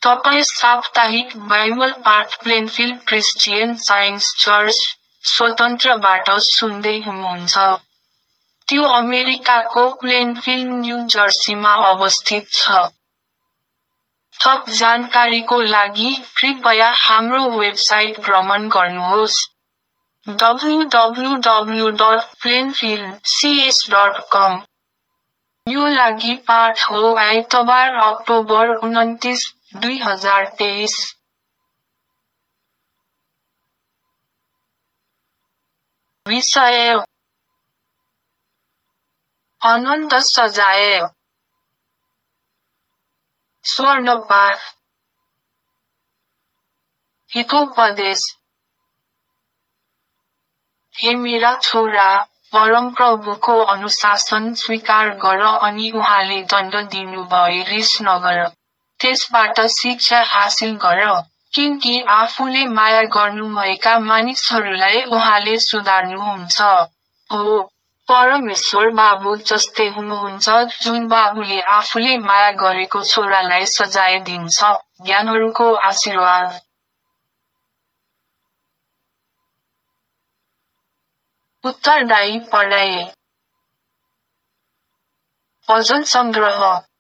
तपाईँ साप्ताहिक बाइबल पाठ प्लेनफिल्ड क्रिस्चियन साइन्स चर्च, स्वतन्त्रबाट सुन्दै हुनुहुन्छ। त्यो अमेरिकाको प्लेनफिल्ड न्यू जर्सीमा अवस्थित छ। थप जानकारीको लागि कृपया हाम्रो वेबसाइट भ्रमण गर्नुहोस्। www.plainfieldcs.com। यो लागि पाठ हो आइतबार अक्टोबर 29, 2023। विषय: अनन्त सजाय। स्वर्णपाठ। हितोपदेश। हे मेरा छोरा, परमप्रभुको अनुशासन स्वीकार गर अनि उहाँले दण्ड दिनुभए रिस नगर। त्यसबाट शिक्षा हासिल गर, किनकि आफूले माया गर्नुभएका मानिसहरूलाई उहाँले सुधार्नुहुन्छ। हो, परमेश्वर बाबु जस्तै हुनुहुन्छ जुन बाबुले आफूले माया गरेको छोरालाई सजाय दिन्छ। ज्ञानहरूको आशीर्वाद। उत्तरदायी पढाइ। भजन सङ्ग्रह।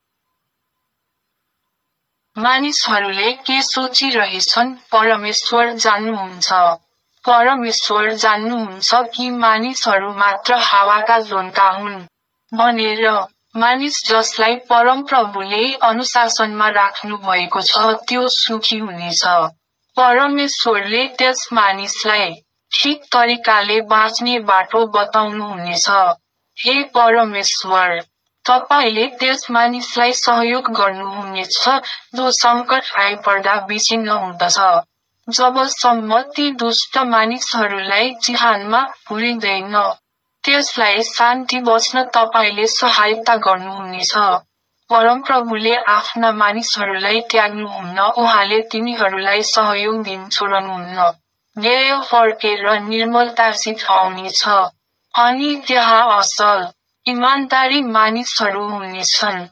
मानिसहरूले के सोचिरहेछन् परमेश्वर जान्नुहुन्छ। परमेश्वर जान्नुहुन्छ कि मानिसहरू मात्र हावाका झोन्का हुन् भनेर। मानिस जसलाई परमप्रभुले अनुशासनमा राख्नु भएको छ त्यो सुखी हुनेछ। परमेश्वरले त्यस मानिसलाई ठिक तरिकाले बाँच्ने बाटो बताउनुहुनेछ। हे परमेश्वर, तपाईले त्यस मानिसलाई सहयोग गर्नुहुनेछ जो सङ्कट आइपर्दा विचिन्न हुँदछ। जबसम्म ती दुष्ट मानिसहरूलाई चिहानमा पुर्याइँदैन, त्यसलाई शान्ति बस्न तपाईले सहायता गर्नुहुनेछ। परमप्रभुले आफ्ना मानिसहरूलाई त्याग्नुहुन्न, उहाँले तिनीहरूलाई सहयोग दिन छोड्नुहुन्न। न्याय फर्केर निर्मलतासित आउनेछ, अनि त्यहाँ असल, इमानदारी मानिसहरू हुनेछन्।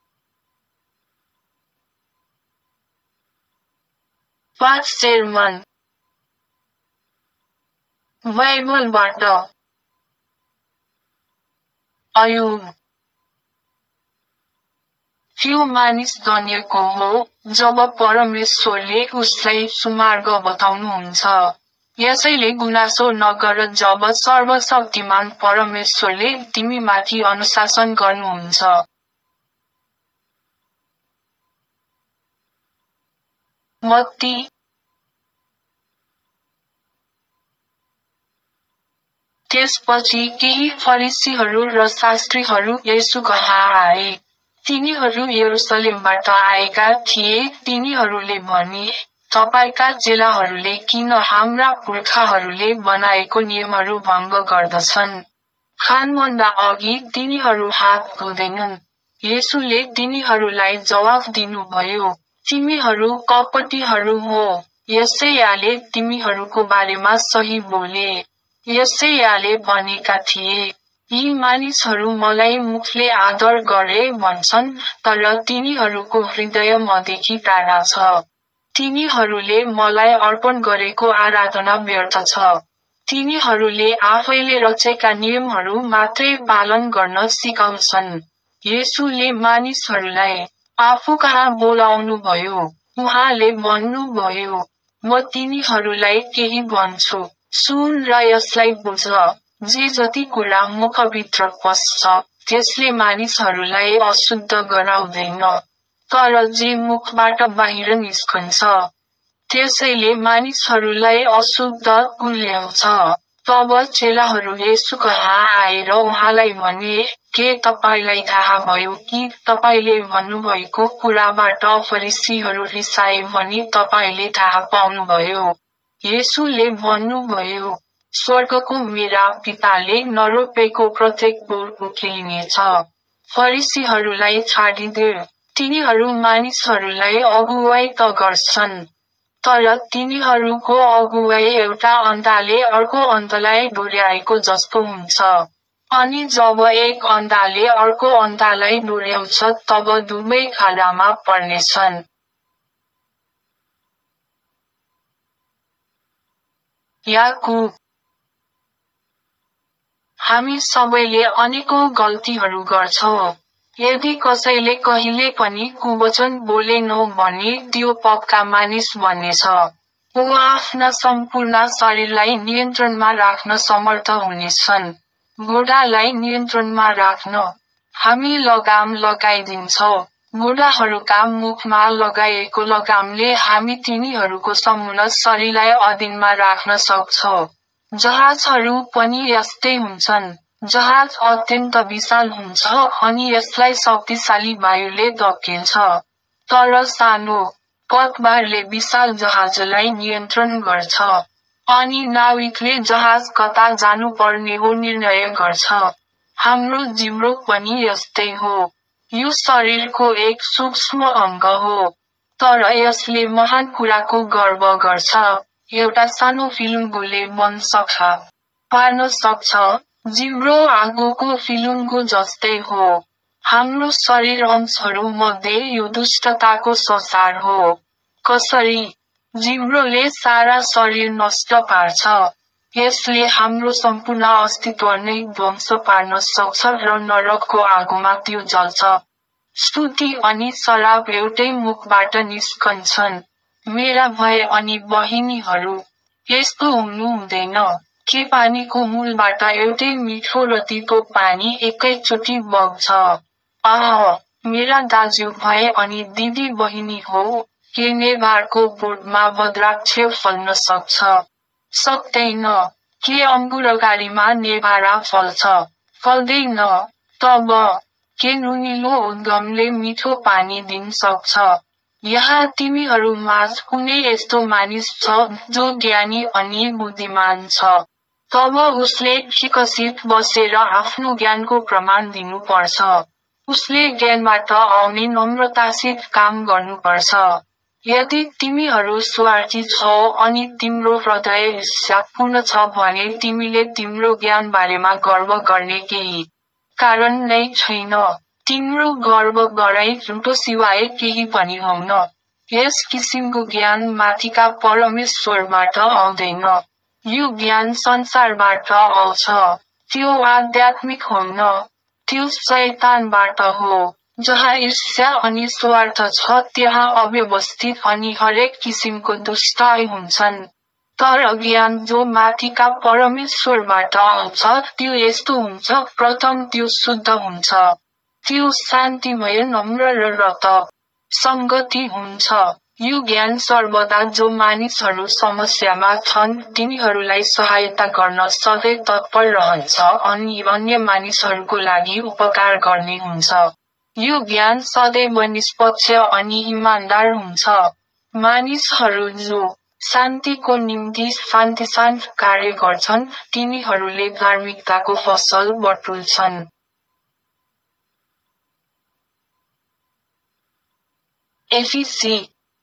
पाठ सेर्मन। बाइबलबाट। अयुब। त्यो मानिस धन्यको हो, जब परमेश्वरले उसलाई सुमार्ग बताउनुहुन्छ। यसैले गुनासो नगर जब सर्वशक्तिमान परमेश्वरले तिमीमाथि अनुशासन गर्नुहुन्छ। मत्ती। त्यसपछि केही फरिसीहरू र शास्त्रीहरू येशूकहाँ आए। तिनीहरू यरुसलेमबाट आएका थिए। तिनीहरूले भने, तपाईका चेलाहरूले किन हाम्रा पुर्खाहरूले बनाएको नियमहरू भङ्ग गर्दछन्? खानभन्दा अघि तिनीहरू हात धुँदैनन्। येशूले तिनीहरूलाई जवाफ दिनुभयो, तिमीहरू कपटीहरू हो। यशायाले तिमीहरूको बारेमा सही बोले। यशायाले भनेका थिए, यी मानिसहरू मलाई मुखले आदर गरे भन्छन्, तर तिनीहरूको हृदय मदेखि टाढा छ। तिनीहरूले मलाई अर्पण गरेको आराधना व्यर्थ छ। तिनीहरूले आफैले रचेका नियमहरू मात्रै पालन गर्न सिकाउँछन्। येशूले मानिसहरूलाई आफूकहाँ बोलाउनुभयो। उहाँले भन्नुभयो, म तिनीहरूलाई केही भन्छु, सुन र यसलाई बुझ। जे जति कुरा मुखभित्र पस्छ, त्यसले मानिसहरूलाई अशुद्ध गराउँदैन, तर जे मुखबाट बाहिर निस्कन्छ, त्यसैले मानिसहरूलाई अशुद्ध तुल्याउँछ। तब चेलाहरू येशूकहाँ आएर उहाँलाई भने, के तपाईलाई थाहा भयो कि तपाईले भन्नुभएको कुराबाट फरिसीहरू रिसाए भनी तपाईले थाहा पाउनुभयो? येशूले भन्नुभयो, स्वर्गको मेरा पिताले नरोपेको प्रत्येक बोट उखेलिनेछ। फरिसीहरूलाई छाडिदेऊ, तिनीहरू मानिसहरूलाई अगुवाई त गर्छन्, तर तिनीहरूको अगुवाई एउटा अन्धाले अर्को अन्धलाई डोर्याएको जस्तो हुन्छ। अनि जब एक अन्धाले अर्को अन्धालाई डोर्याउँछ तब दुवै खाडामा पर्नेछन्। याकूब। हामी सबैले अनेकौं गल्तीहरू गर्छौं। यदि कसैले कहिले पनि कुवचन बोलेनौ भने त्यो पक्का मानिस बन्नेछ। ऊ आफ्ना सम्पूर्ण शरीरलाई नियन्त्रणमा राख्न समर्थ हुनेछन्। घोडालाई नियन्त्रणमा राख्न हामी लगाम लगाइदिन्छौं। घोडाहरूका मुखमा लगाइएको लगामले हामी तिनीहरूको सम्पूर्ण शरीरलाई अधीनमा राख्न सक्छौं। जहाजहरू पनि यस्तै हुन्छन्। जहाज अत्यन्त विशाल हुन्छ अनि यसलाई शक्तिशाली वायुले धकेल्छ। तर सानो पतवारले विशाल जहाजलाई नियन्त्रण गर्छ। अनि नाविकले जहाज कता जानुपर्ने हो निर्णय गर्छ। हाम्रो जिब्रो पनि यस्तै हो। यो शरीरको एक सूक्ष्म अङ्ग हो। तर यसले महान कुराको गर्व गर्छ। एउटा सानो फिलुङ्गोले मन सफा पार्न सक्छ। जिब्रो आगोको फिलुङ्गो जस्तै हो। हाम्रो शरीर अंशहरू मध्ये यो दुष्टताको संसार हो। कसरी? जिब्रोले सारा शरीर नष्ट पार्छ। यसले हाम्रो सम्पूर्ण अस्तित्व नै ध्वंस पार्न सक्छ र नरकको आगोमा त्यो जल्छ। स्तुति अनि शराब एउटै मुखबाट निस्कन्छन्। मेरा भाइ अनि बहिनीहरू, यस्तो हुनु हुँदैन। के पानीको मूलबाट एउटै मिठो र तितो पानी एकैचोटि बग्छ? आह, मेरा दाजुभाइ अनि दिदी बहिनी हो, के नेभारको बोटमा बद्राक्ष फल्न सक्छ? सक्दैन। के अङ्गुरगाडीमा नेभारा फल्छ? फल्दैन। तब के नुनिलो उद्गमले मिठो पानी दिन सक्छ? यहाँ तिमीहरू माझ कुनै यस्तो मानिस छ जो ज्ञानी अनि बुद्धिमान छ। तब उसले विकसित बसेर आफ्नो ज्ञानको प्रमाण दिनुपर्छ। उसले ज्ञानबाट आउने नम्रतासित काम गर्नुपर्छ। यदि तिमीहरू स्वार्थी छौ अनि तिम्रो हृदय ईर्ष्यापूर्ण छ भने तिमीले तिम्रो ज्ञान बारेमा गर्व गर्ने केही कारण नै छैन। तिम्रो गर्व गराइ झुटो सिवाय केही पनि हुन्न। यस किसिमको ज्ञान माथिका परमेश्वरबाट आउँदैन। यो ज्ञान संसारबाट आउँछ। त्यो आध्यात्मिक होइन। त्यो शैतानबाट हो। जहाँ ईर्ष्या अनि स्वार्थ छ त्यहाँ अव्यवस्थित अनि हरेक किसिमको दुष्टाइ हुन्छन्। तर ज्ञान जो माथिका परमेश्वरबाट आउँछ त्यो यस्तो हुन्छ। प्रथम त्यो शुद्ध हुन्छ। त्यो शान्तिमय, नम्र र संगति हुन्छ। यो ज्ञान सर्वदा जो मानिसहरू समस्यामा छन् तिनीहरूलाई सहायता गर्न सधैँ तत्पर रहन्छ अनि अन्य मानिसहरूको लागि उपकार गर्ने हुन्छ। यो ज्ञान सदैव निष्पक्ष अनि इमानदार हुन्छ। मानिसहरू जो शान्तिको निम्ति शान्तिसाथ कार्य गर्छन् तिनीहरूले धार्मिकताको फसल बटुल्छन्। एफिसी।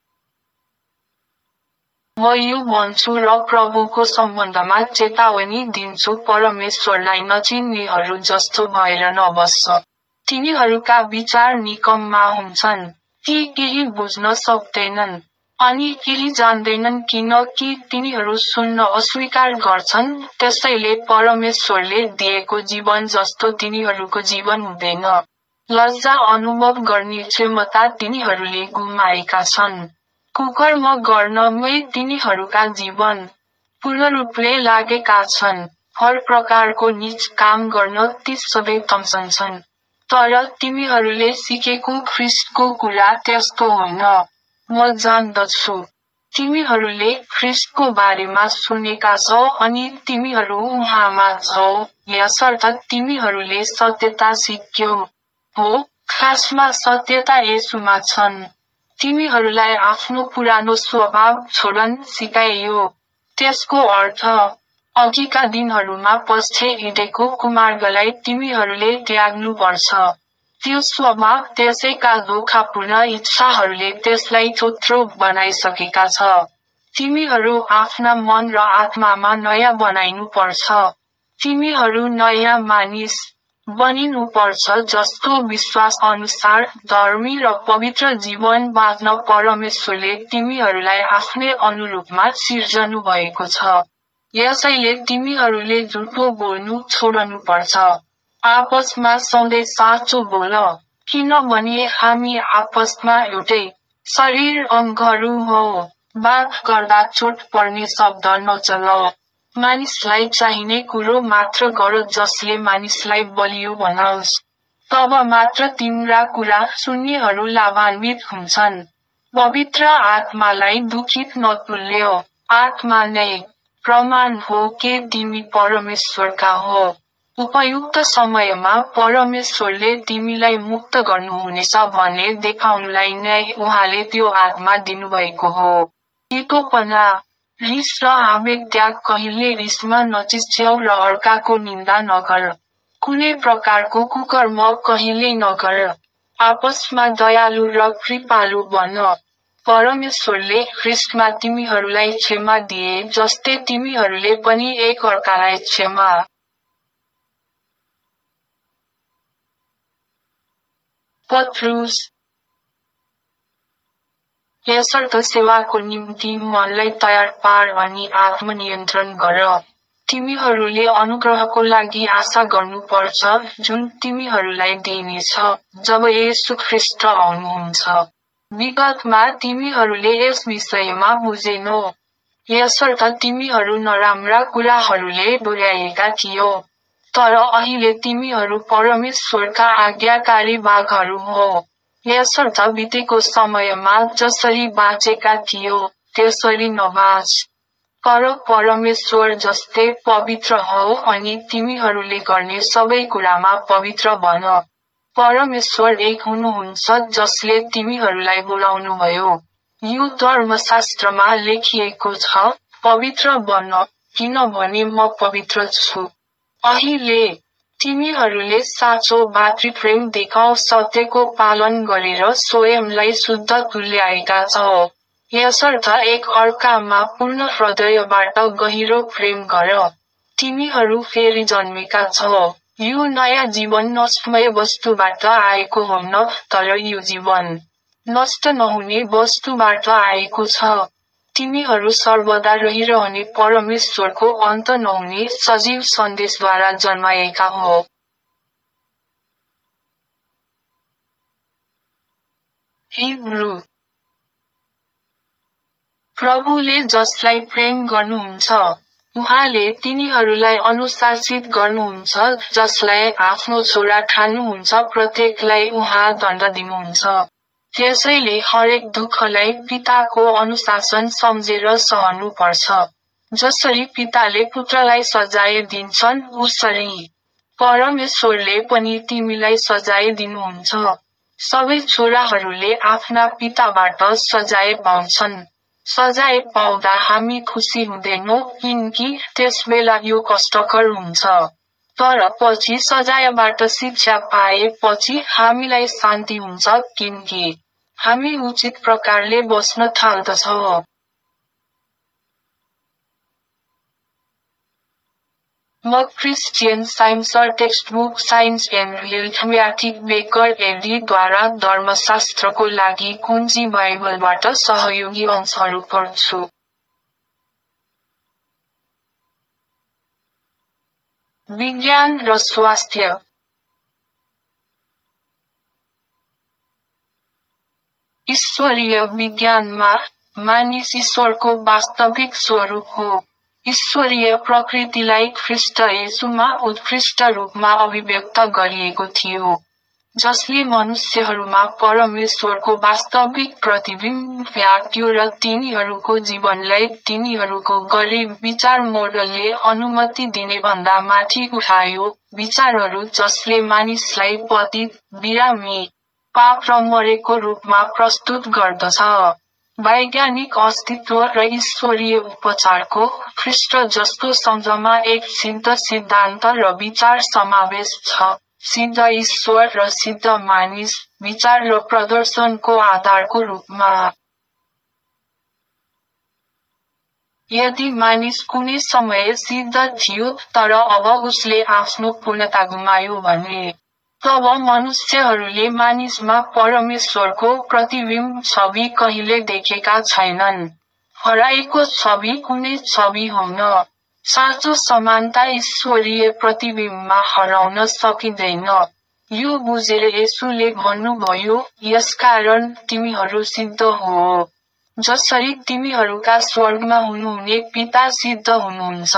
म यो भन्छु र प्रभुको सम्बन्धमा चेतावनी दिन्छु, परमेश्वरलाई नचिन्नेहरू जस्तो भएर नबस्छ। तिनीहरूका विचार निकम्मा हुन्छन्। ती केही बुझ्न सक्दैनन्। अनि केही जान्दैनन् किनकि तिनीहरू सुन्न अस्वीकार गर्छन्। त्यसैले परमेश्वरले दिएको जीवन जस्तो तिनीहरूको जीवन हुँदैन। लज्जा अनुभव गर्ने क्षमता तिनीहरूले गुमाएका छन्। कुकर्म गर्नमै तिनीहरूका जीवन पूर्ण रूपले लागेका छन्। हर प्रकारको नीच काम गर्न ती सधैँ तम्सन्छन्। तर तिमीहरूले सिकेको ख्रीष्टको कुरा त्यस्तो होइन। म जान्दछु। तिमीहरूले ख्रीष्टको बारेमा सुनेका छौ अनि तिमीहरू उहाँमा छौ, यसर्थ तिमीहरूले सत्यता सिक्यौ हो। खासमा सत्यता येशूमा छन्। तिमीहरूलाई आफ्नो पुरानो स्वभाव छोड्न सिकाइयो। त्यसको अर्थ अघिका दिनहरूमा पछि हिँडेको कुमार्गलाई तिमीहरूले त्याग्नुपर्छ। त्यो स्वभाव त्यसैका धोखापूर्ण इच्छाहरूले त्यसलाई थोत्रो बनाइसकेका छ। तिमीहरू आफ्ना मन र आत्मामा नयाँ बनाइनुपर्छ। तिमीहरू नयाँ मानिस बनिनुपर्छ जसको विश्वास अनुसार धर्मी र पवित्र जीवन बाँच्न परमेश्वरले तिमीहरूलाई आफ्नै अनुरूपमा सिर्जनु भएको छ। यसैले तिमीहरूले झुटो बोल्नु छोड्नुपर्छ। आपसमा सधैँ साँचो बोल, किनभने हामी आपसमा एउटै शरीर अङ्गहरू हौ। बात गर्दा चोट पर्ने शब्द नचलाऊ। मानिसलाई चाहिने कुरो मात्र गर जसले मानिसलाई बलियो बनाओस्। तब मात्र तिम्रा कुरा सुन्नेहरू लाभान्वित हुन्छन्। पवित्र आत्मालाई दुखित नतुल्याऊ। आत्मा नै प्रमाण हो कि तिमी परमेश्वरका हो। उपयुक्त समयमा परमेश्वरले तिमीलाई मुक्त गर्नुहुनेछ भन्ने देखाउनलाई नै उहाँले त्यो आत्मा दिनुभएको हो। तीतोपना, रिस र आवेग त्याग कहिले रिसमा नचिच्याऊ र अर्काको निन्दा नगर। कुनै प्रकारको कुकर्म कहिल्यै नगर। आपसमा दयालु र कृपालु बन। परमेश्वरले ख्रीष्टमा तिमीहरूलाई क्षमा दिए जस्तै तिमीहरूले पनि एक अर्कालाई क्षमा पत्रुस यसर्थ सेवाको निम्ति मनलाई तयार पार अनि आत्मनियन्त्रण गर। तिमीहरूले अनुग्रहको लागि आशा गर्नुपर्छ जुन तिमीहरूलाई दिइनेछ जब येशू ख्रीष्ट आउनुहुन्छ। विगतमा तिमीहरूले यस विषयमा बुझेनौ। यसर्थ तिमीहरू नराम्रा कुराहरूले डोर्याएका थियौ। तर अहिले तिमीहरू परमेश्वरका आज्ञाकारी भागहरू हौ। यसर्थ बितेको समयमा जसरी बाँचेका थियौ, त्यसरी नबाँच। तर परमेश्वर जस्तै पवित्र हौ अनि तिमीहरूले गर्ने सबै कुरामा पवित्र बन। परमेश्वर एक हुनुहुन्छ जसले तिमीहरूलाई बोलाउनुभयो। यो धर्मशास्त्रमा लेखिएको छ, पवित्र बन, किनभने म पवित्र छु। अहिले तिमीहरूले साँचो भातृप्रेम देखाऊ, सत्यको पालन गरेर स्वयंलाई शुद्ध तुल्याएका छौ। यसर्थ एक अर्कामा पूर्ण हृदयबाट गहिरो प्रेम गर। तिमीहरू फेरि जन्मेका छौ। यो नयाँ जीवन नष्टमय वस्तुबाट आएको होइन, तर यो जीवन नष्ट नहुने वस्तुबाट आएको छ। तिमीहरू सर्वदा रहिरहने परमेश्वरको अन्त नहुने सजीव सन्देशद्वारा जन्माएका हो। हिब्रू प्रभुले जसलाई प्रेम गर्नुहुन्छ, उहाँले तिनीहरूलाई अनुशासित गर्नुहुन्छ, जसलाई आफ्नो छोरा ठान्नुहुन्छ प्रत्येकलाई उहाँ दण्ड दिनुहुन्छ। त्यसैले हरेक दुःखलाई पिताको अनुशासन सम्झेर सहनु पर्छ। जसरी पिताले पुत्रलाई सजाय दिन्छन् उसरी परमेश्वरले पनि तिमीलाई सजाय दिनुहुन्छ। सबै छोराहरूले आफ्ना पिताबाट सजाय पाउँछन्। सजाय पाउँदा हामी खुसी हुँदैनौँ किनकि त्यसबेला यो कष्टकर हुन्छ। तर पछि सजायबाट शिक्षा पाएपछि हामीलाई शान्ति हुन्छ किनकि हामी उचित प्रकारले बस्न थाल्दछौँ। म क्रिस्चियन साइन्सर टेक्स्टबुक साइन्स एन्ड हेल्थ म्याथिक बेकर एडीद्वारा धर्मशास्त्रको लागि कुञ्जी बाइबलबाट सहयोगी अंशहरू पढ्छु। विज्ञान र स्वास्थ्य। ईश्वरीय विज्ञानमा, मानिस ईश्वरको वास्तविक स्वरूप हो। ईश्वरीय प्रकृतिलाई ख्रीष्ट येशूमा उत्कृष्ट रूपमा अभिव्यक्त गरिएको थियो, जसले मनुष्यहरूमा परमेश्वरको वास्तविक प्रतिबिम्ब फ्याँक्यो र तिनीहरूको जीवनलाई तिनीहरूको गरिब विचार मोडलले अनुमति दिनेभन्दा माथि उठायो, विचारहरू जसले मानिसलाई पतित, बिरामी, पाप र मरेको रूपमा प्रस्तुत गर्दछ। वैज्ञानिक अस्तित्व र ईश्वरीय उपचारको, ख्रीष्ट जस्तो सम्झमा एक सिद्ध सिद्धान्त र विचार समावेश छ, सिद्ध ईश्वर र सिद्ध मानिस, विचार र प्रदर्शनको आधारको रूपमा। यदि मानिस कुनै समय सिद्ध थियो तर अब उसले आफ्नो पूर्णता गुमायो भने, तब मनुष्यहरूले मानिसमा परमेश्वरको प्रतिबिम्ब छवि कहिले देखेका छैनन्। हराएको छवि कुनै छवि होइन। साँचो समानता ईश्वरीय प्रतिबिम्बमा हराउन सकिँदैन। यो बुझेर येशूले भन्नुभयो, यसकारण तिमीहरू सिद्ध हो। जसरी तिमीहरूका स्वर्गमा हुनुहुने पिता सिद्ध हुनुहुन्छ।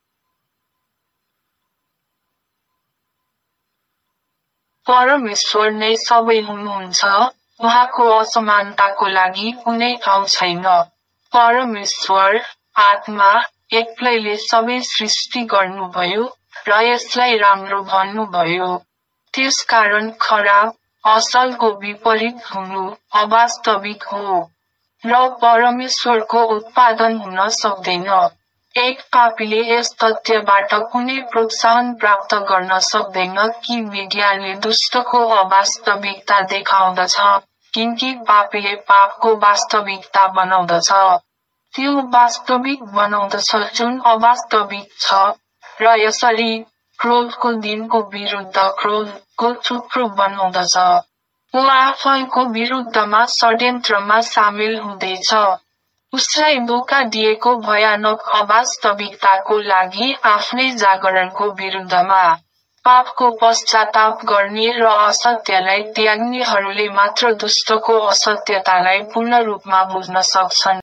परमेश्वर नै सबै हुनुहुन्छ, उहाँको असमानताको लागि कुनै ठाउँ छैन। परमेश्वर, आत्मा, एक्लैले सबै सृष्टि गर्नुभयो, र यसलाई राम्रो भन्नुभयो। त्यसकारण खराब, असलको विपरीत हुनु, अवास्तविक हो। र परमेश्वरको उत्पादन हुन सक्दैन। एक पापीले यस तथ्यबाट कुनै प्रोत्साहन प्राप्त गर्न सक्दैन कि विज्ञानले दुष्टको अवास्तविकता देखाउँदछ, किनकि पापीले पापको वास्तविकता बनाउँदछ। त्यो वास्तविक बनाउँदछ जुन अवास्तविक छ, र यसरी, क्रोधको दिनको विरुद्ध क्रोधको थुप्रो बनाउँदछ। ऊ आफैको विरुद्धमा षड्यन्त्रमा सामेल हुँदैछ। उसलाई धोका दिएको भयानक अवास्तविकताको लागि आफ्नै जागरणको विरुद्धमा। पापको पश्चाताप गर्ने र असत्यलाई त्याग्नेहरूले मात्र दुष्टको असत्यतालाई पूर्ण रूपमा बुझ्न सक्छन्।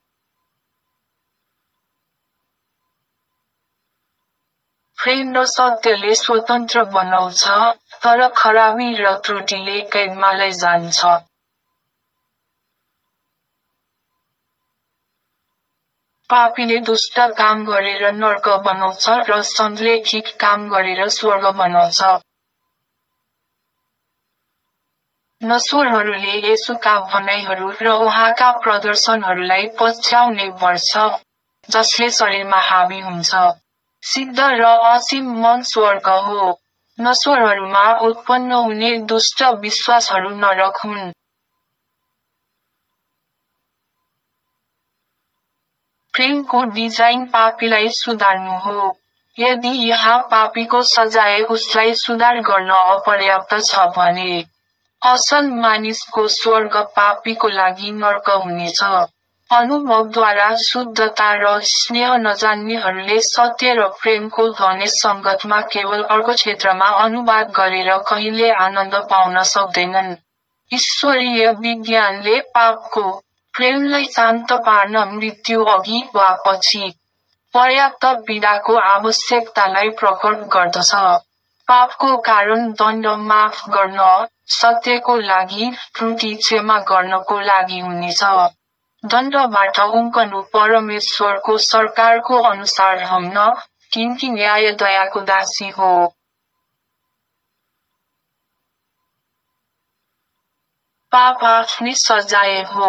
प्रेम र सत्यले स्वतन्त्र बनाउँछ, तर खराबी र त्रुटिले कैदमा लैजान्छ। पापीले दुष्ट काम गरेर नर्क बनाउँछ र सन्तले ठिक काम गरेर स्वर्ग बनाउँछ। नश्वरहरूले येशूका भनाइहरू र उहाँका प्रदर्शनहरूलाई पछ्याउने वर्ष, जसले शरीरमा हावी हुन्छ। सिद्ध र असीम मन स्वर्ग हो। नश्वरहरूमा उत्पन्न हुने दुष्ट विश्वासहरू नरक हुन्। प्रेमको डिजाइन पापीलाई सुधार्नु हो। यदि यहाँ पापीको सजाय उसलाई सुधार गर्न अपर्याप्त छ भने, असल मानिसको स्वर्ग पापीको लागि नर्क हुनेछ। अनुभवद्वारा शुद्धता र स्नेह नजान्नेहरूले सत्य र प्रेमको ध्वनि सङ्गतमा केवल अर्को क्षेत्रमा अनुवाद गरेर कहिले आनन्द पाउन सक्दैनन्। ईश्वरीय विज्ञानले पापको, प्रेमलाई शान्त पार्न मृत्यु अघि वा पछि, पर्याप्त पीडाको आवश्यकतालाई प्रकट गर्दछ। पापको कारण दण्ड माफ गर्न, सत्यको लागि त्रुटि क्षमा गर्नको लागि हुनेछ। दण्डबाट उम्कनु परमेश्वरको सरकारको अनुसार हुन्न, किनकि न्याय दयाको दासी हो। पाप आफ्नै सजाय हो।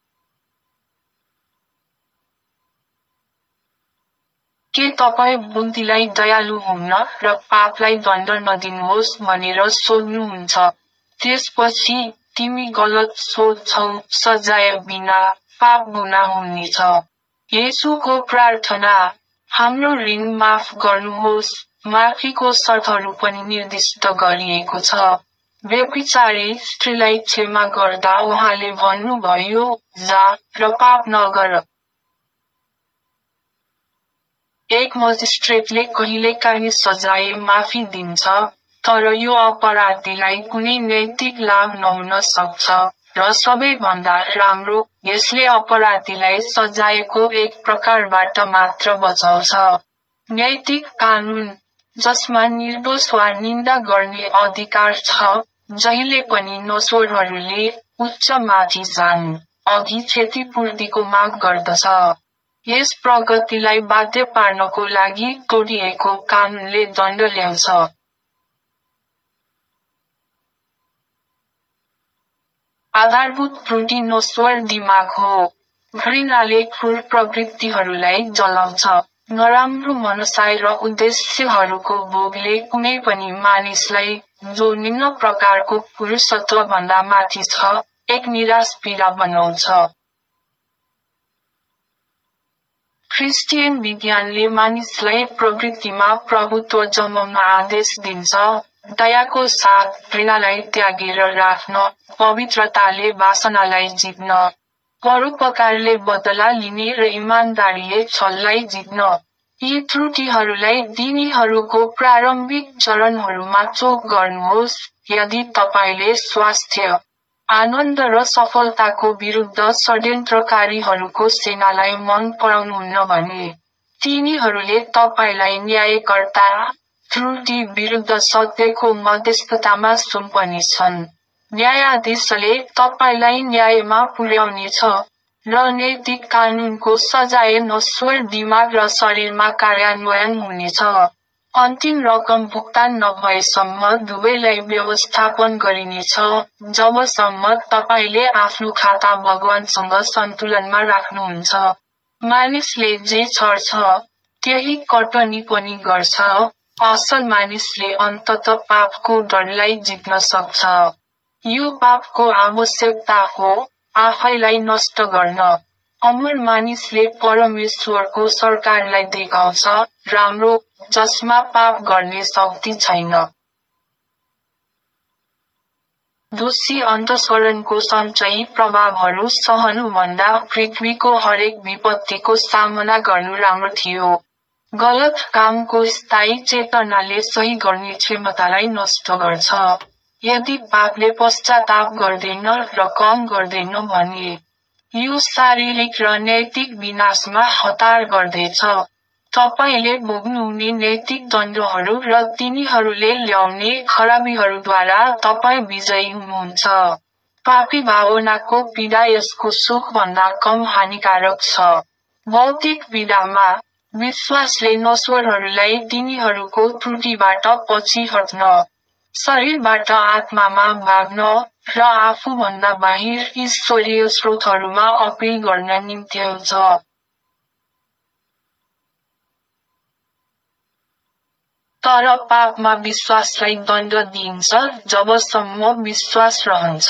के तपाईँ बुद्धिलाई दयालु हुन्न र पापलाई दण्ड नदिनुहोस् भनेर सोध्नुहुन्छ? त्यसपछि, तिमी गलत सोध्छौ, सजाय बिना, पाप गुना हुनेछ। येशूको प्रार्थना, हाम्रो ऋण माफ गर्नुहोस्, माफीको शर्तहरू पनि निर्दिष्ट गरिएको छ। व्यभिचारी स्त्रीलाई क्षमा गर्दा उहाँले भन्नुभयो, जा, र पाप नगर। एक मजिस्ट्रेटले कहिलेकाहीँ सजाय माफी दिन्छ, तर यो अपराधीलाई कुनै नैतिक लाभ नहुन सक्छ, र सबैभन्दा राम्रो, यसले अपराधीलाई सजायको एक प्रकारबाट मात्र बचाउँछ। नैतिक कानुन, जसमा निर्दोष वा निन्दा गर्ने अधिकार छ, जहिले पनि नश्वरहरूले उच्च माथि जान अघि क्षतिपूर्तिको माग गर्दछ। यस प्रगतिलाई बाध्य पार्नको लागि तोडिएको कानुनले दण्ड ल्याउँछ। आधारभूत त्रुटि नश्वर दिमाग हो। घृणाले क्रूर प्रवृत्तिहरूलाई जलाउँछ। नराम्रो मनसाय र उद्देश्यहरूको भोगले कुनै पनि मानिसलाई, जो निम्न प्रकारको पुरुषत्वभन्दा माथि छ, एक निराश पीडा बनाउँछ। क्रिस्चियन विज्ञानले मानिसलाई प्रवृत्तिमा प्रभुत्व जमाउन आदेश दिन्छ, दयाको साथ घृणालाई त्यागेर राख्न, पवित्रताले वासनालाई जित्न, परोपकारले बदला लिने र इमानदारीले छललाई जित्न। यी त्रुटिहरूलाई तिनीहरूको प्रारम्भिक चरणहरूमा चोक गर्नुहोस्। यदि तपाईले स्वास्थ्य, आनन्द र सफलताको विरुद्ध षड्यन्त्रकारीहरूको सेनालाई मन पराउनुहुन्न भने तिनीहरूले तपाईलाई न्यायकर्ता, त्रुटि विरुद्ध सत्यको मध्यस्थतामा सुम्पनेछन्। न्यायाधीशले तपाईलाई न्यायमा पुर्याउनेछ र नैतिक कानुनको सजाय नश्वर दिमाग र शरीरमा कार्यान्वयन हुनेछ। अन्तिम रकम भुक्तान नभएसम्म दुवैलाई व्यवस्थापन गरिनेछ, जबसम्म तपाईले आफ्नो खाता भगवानसँग सन्तुलनमा राख्नुहुन्छ। मानिसले जे छर्छ, त्यही कटनी पनि गर्छ। असल मानिसले अन्ततः पापको डरलाई जित्न सक्छ। यो पापको आवश्यकता हो, आफैलाई नष्ट गर्न। अमर मानिसले परमेश्वरको सरकारलाई देखाउँछ, राम्रो, जसमा पाप गर्ने शक्ति छैन। दोषी अन्तस्करणको सञ्चयी प्रभावहरू सहनुभन्दा पृथ्वीको हरेक विपत्तिको सामना गर्नु राम्रो थियो। गलत कामको स्थायी चेतनाले सही गर्ने क्षमतालाई नष्ट गर्छ। यदि पापले पश्चाताप गर्दैन र कम गर्दैन भने यो शारीरिक र नैतिक विनाशमा हतार गर्दैछ। तपाईले भोग्नुहुने नैतिक दण्डहरू र तिनीहरूले ल्याउने खराबीहरूद्वारा तपाई विजयी हुनुहुन्छ। पापी भावनाको पीडा यसको सुखभन्दा कम हानिकारक छ। भौतिक पीडामा, विश्वासले नश्वरहरूलाई तिनीहरूको त्रुटिबाट पछि हट्न, शरीरबाट आत्मामा भाग्न र आफूभन्दा बाहिर ईश्वरीय स्रोतहरूमा अपिल गर्न निम्ति हुन्छ। तर पापमा विश्वासलाई दण्ड दिइन्छ जबसम्म विश्वास रहन्छ।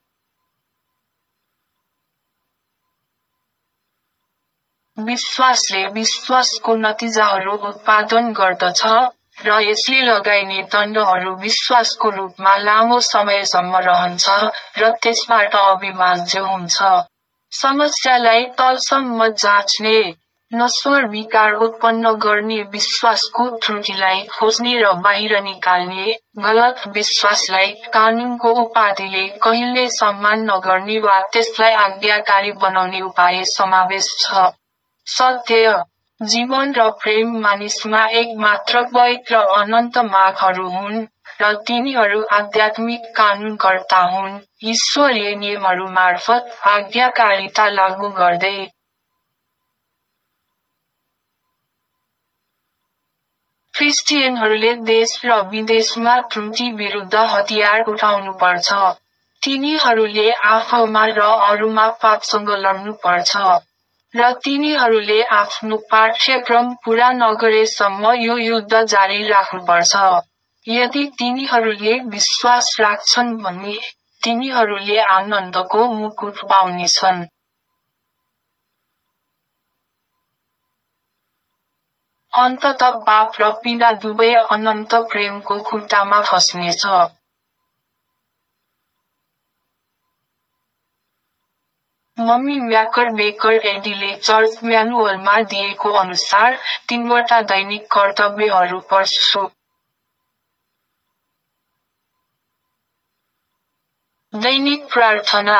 विश्वासले विश्वासको नतिजाहरू उत्पादन गर्दछ, र यसले लगाइने दण्डहरू विश्वासको रूपमा लामो समयसम्म रहन्छ र त्यसबाट अविभाज्य हुन्छ। समस्यालाई तलसम्म जाँच्ने, नश्वर विकार उत्पन्न गर्ने विश्वासको त्रुटिलाई खोज्ने र बाहिर निकाल्ने, गलत विश्वासलाई कानुनको उपाधिले कहिल्यै सम्मान नगर्ने वा त्यसलाई आज्ञाकारी बनाउने उपाय समावेश छ। सत्य, जीवन र प्रेम मानिसमा एक मात्र पवित्र अनन्त मागहरू हुन्, र तिनीहरू आध्यात्मिक कानुनकर्ता हुन्, ईश्वरीय नियमहरू मार्फत आज्ञाकारिता लागू गर्दै। क्रिस्चियनहरूले देश र विदेशमा त्रुटि विरुद्ध हतियार उठाउनुपर्छ। तिनीहरूले आफूमा र अरूमा पापसँग लड्नुपर्छ। र तिनीहरूले आफ्नो पाठ्यक्रम पूरा नगरेसम्म यो युद्ध जारी राख्नुपर्छ। यदि तिनीहरूले विश्वास राख्छन् भने तिनीहरूले आनन्दको मुकुट पाउनेछन्। अन्ततः पाप र पीडा दुवै अनन्त प्रेमको खुट्टामा फस्नेछ। मम्मी म्याकरबेकर एडीले चर्च म्यानुअलमा दिएको अनुसार 3वटा दैनिक कर्तव्यहरू पढ्छु। दैनिक प्रार्थना।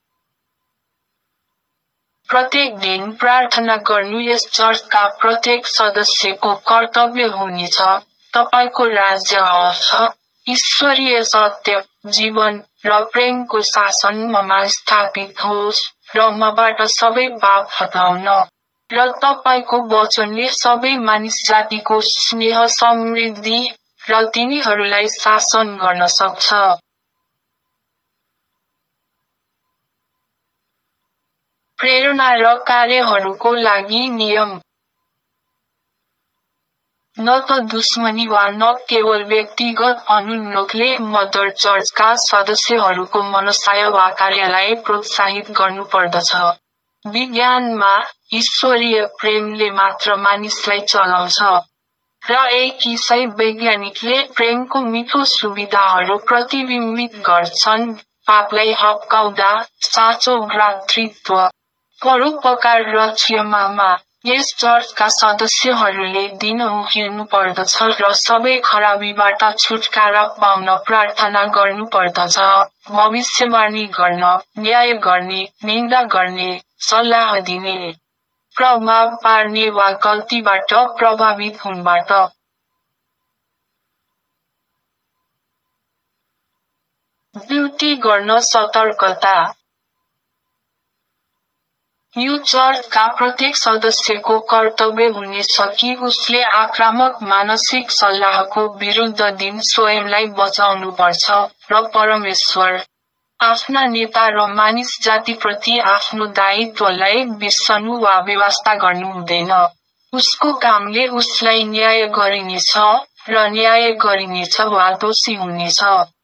प्रत्येक दिन प्रार्थना गर्नु यस चर्चका प्रत्येक सदस्यको कर्तव्य हुनेछ। तपाईको राज्य आओस्, ईश्वरीय सत्य, जीवन र प्रेमको शासन ममा स्थापित होस्, र मबाट सबै पाप हटाउन, र तपाईको वचनले सबै मानिस जातिको स्नेह समृद्धि र तिनीहरूलाई शासन गर्न सक्छ। प्रेरणा र कार्यहरूको लागि नियम। न त दुश्मनी वा न केवल व्यक्तिगत अनुन्नोखले मदर चर्चका सदस्यहरूको मनसाय वा कार्यलाई प्रोत्साहित गर्नुपर्दछ। विज्ञानमा, ईश्वरीय प्रेमले मात्र मानिसलाई चलाउँछ, र एक ईसाई वैज्ञानिकले प्रेमको मिठो सुविधाहरू प्रतिबिम्बित गर्छन्, पापलाई हप्काउँदा, साँचो भ्रातृत्व, परोपकार र क्षमामा, यस चर्चका सदस्यहरूले दिन उभिनु पर्दछ र सबै खराबीबाट छुटकारा पाउन प्रार्थना गर्नुपर्दछ, भविष्यवाणी गर्न, न्याय गर्ने, निन्दा गर्ने, सल्लाह दिने, प्रभाव पार्ने वा गल्तीबाट प्रभावित हुनबाट ड्युटी गर्न सतर्कता। यो चर्चका प्रत्येक सदस्यको कर्तव्य हुनेछ कि उसले आक्रामक मानसिक सल्लाहको विरुद्ध दिन स्वयंलाई बचाउनुपर्छ र परमेश्वर, आफ्ना नेता र मानिस जातिप्रति आफ्नो दायित्वलाई बिर्सनु वा बेवास्ता गर्नु हुँदैन। उसको कामले उसलाई न्याय गरिनेछ र न्याय गरिनेछ वा दोषी हुनेछ।